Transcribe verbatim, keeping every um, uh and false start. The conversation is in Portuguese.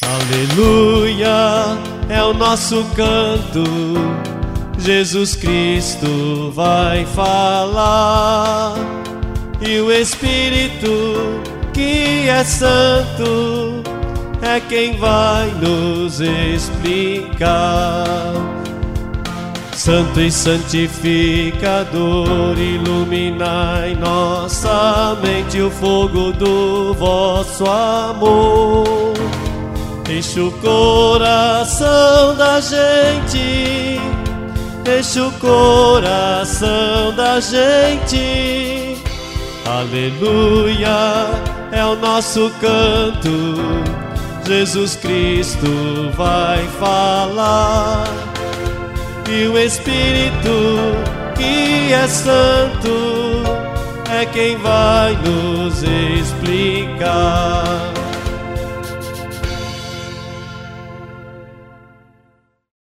Aleluia, é o nosso canto. Jesus Cristo vai falar, e o Espírito que é santo é quem vai nos explicar. Santo e santificador, iluminai nossa mente o fogo do vosso amor. Enche o coração da gente, enche o coração da gente. Aleluia, é o nosso canto. Jesus Cristo vai falar, e o Espírito que é santo é quem vai nos explicar.